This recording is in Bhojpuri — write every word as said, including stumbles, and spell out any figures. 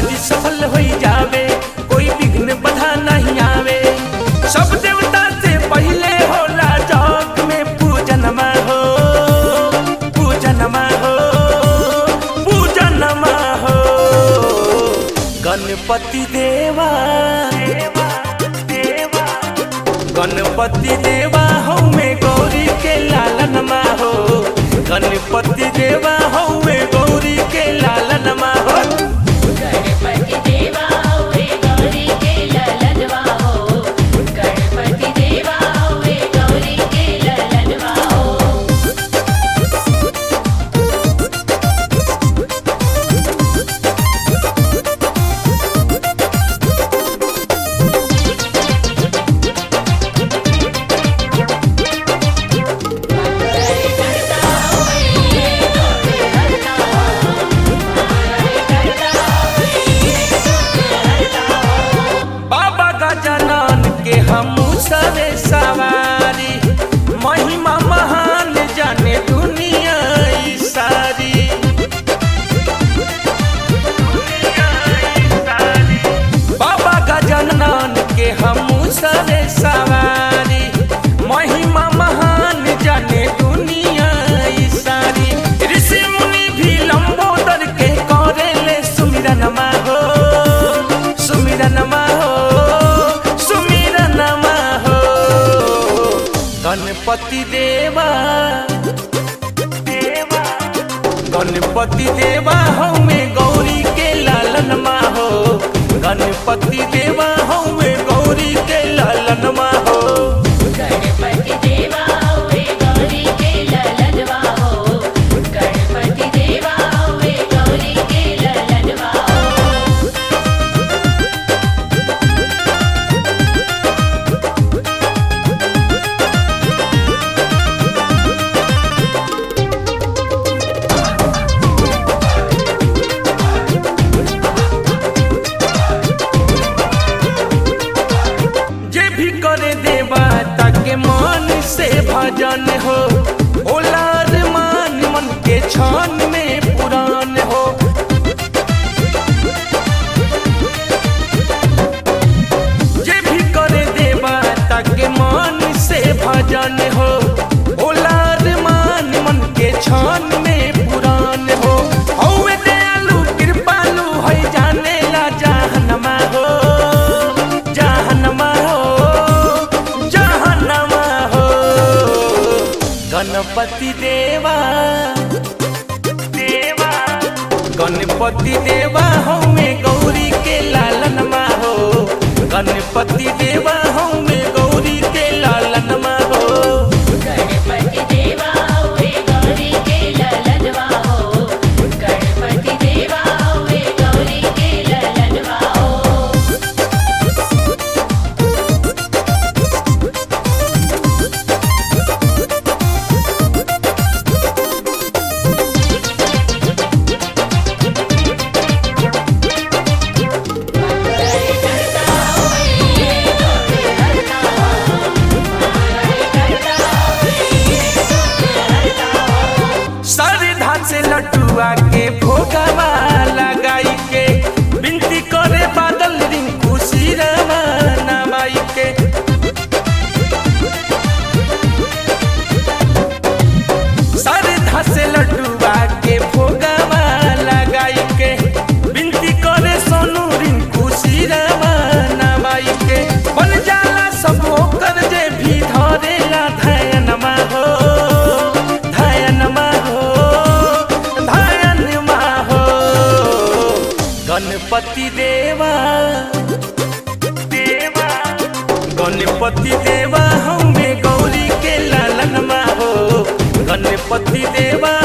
कार्य सफल हो जावे, कोई विघ्न बाधा नहीं आवे। सब देवता से पहले होला जग में पूजनमा हो, पूजनमा हो, पूजनमा हो। गणपति देवा देवा देवा, गणपति देवा हो में गौरी के लालनमा हो। गणपति देवा हो में गौरी के लालनमा हो। गणपति देवा होवे गौरी के ललनवा हो। गणपति देवा होवे गौरी के ललनवा हो। बाबा गजानन के हमू सबे सवारी, महिमा महान जाने दुनिया ई सारी। बाबा गजानन के हमू सबे सवारी, महिमा महान जाने दुनिया ई सारी। ऋषि मुनि भी लंबोदर के करेले सुमिरनमा हो, सुमिरनमा हो, सुमिरनमा हो। गणपति देवा देवा, गणपति देवा हो में गौरी के लालनमा हो। गणपति देवा हो में गौरी के लालनमा हो। गणपति देवा होवे गौरी के ललनवा हो। गणपति देवा होवे गौरी के ललनवा हो। जे भी करे देवा ताके मन से भजन हो, ओलार मान मन के छान में पुरान हो। जे भी करे देवा ताके मन से भजन हो, ओलार मान मन के छान में पुरान हो। हौवे दयालु कृपालु है जाने ला जहनमा हो, जहनमा हो, जहनमा हो। गणपति देवा देवा, गणपति देवा हो में गौरी के लालनमा हो। गणपति देवा हो में गौरी के लालनमा हो। गणपति देवा होवे गौरी के ललनवा हो। गणपति देवा होवे गौरी के ललनवा हो। श्रद्धा से लड्डुआ के भोगवा लगाई के, विनती करे बादल रिंकू सिरवा नवाई के। श्रद्धा से लड्डुआ के भोगवा लगाई के, विनती करे सोनू रिंकू सिरवा नवाई के। बन जाला सब ओकर जे भी धरेला धयनमा हो, धयनमा हो, धयनमा हो। गणपति देवा देवा, गणपति देवा हो में गौरी के लालनमा हो। गणपति देवा